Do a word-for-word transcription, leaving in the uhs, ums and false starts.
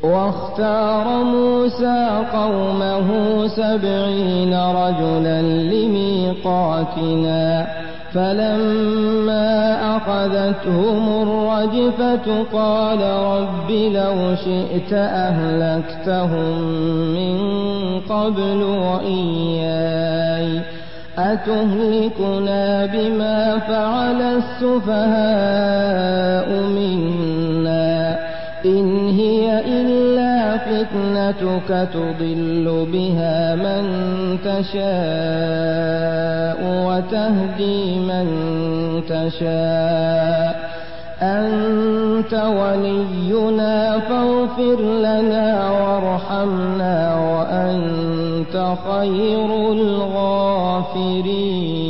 واختار موسى قومه سبعين رجلا لميقاتنا فلما أخذتهم الرجفة قال رب لو شئت أهلكتهم من قبل وإياي أتهلكنا بما فعل السفهاء منا إن هي إلا فتنتك تضل بها من تشاء وتهدي من تشاء أنت ولينا فاغفر لنا وارحمنا وأنت خير الغافرين.